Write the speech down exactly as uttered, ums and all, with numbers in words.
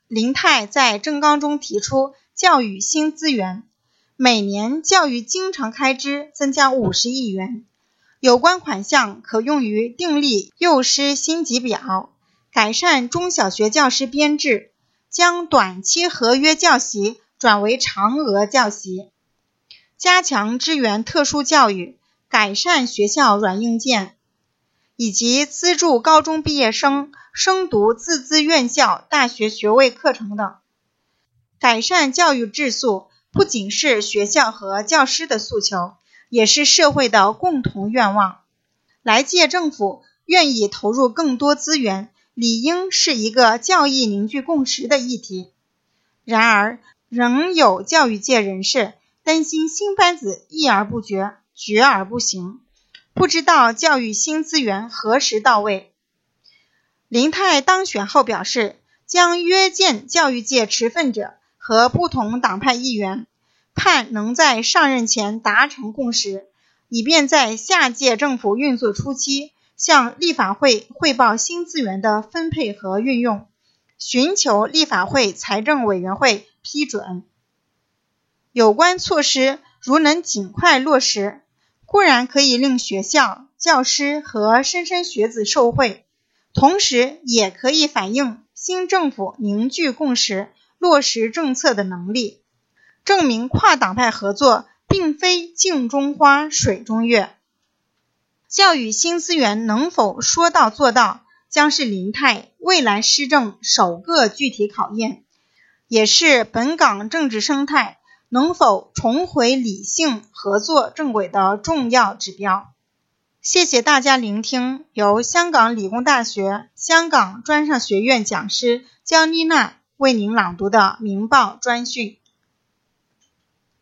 林泰在政纲中提出教育新资源，每年教育经常开支增加五十亿元，有关款项可用于订立幼师薪级表，改善中小学教师编制，将短期合约教习转为常额教习，加强支援特殊教育，改善学校软硬件，以及资助高中毕业生升读自资院校大学学位课程等。改善教育质素不仅是学校和教师的诉求，也是社会的共同愿望。来届政府愿意投入更多资源，理应是一个教义凝聚共识的议题。然而，仍有教育界人士担心新班子议而不决，决而不行，不知道教育新资源何时到位。林泰当选后表示，将约见教育界持份者和不同党派议员，盼能在上任前达成共识，以便在下届政府运作初期向立法会汇报新资源的分配和运用，寻求立法会财政委员会批准。有关措施如能尽快落实，固然可以令学校、教师和莘莘学子受惠，同时也可以反映新政府凝聚共识、落实政策的能力，证明跨党派合作并非镜中花水中月。教育新资源能否说到做到，将是林泰未来施政首个具体考验，也是本港政治生态能否重回理性合作正轨的重要指标。谢谢大家聆听，由香港理工大学香港专上学院讲师焦妮娜为您朗读的明报专讯。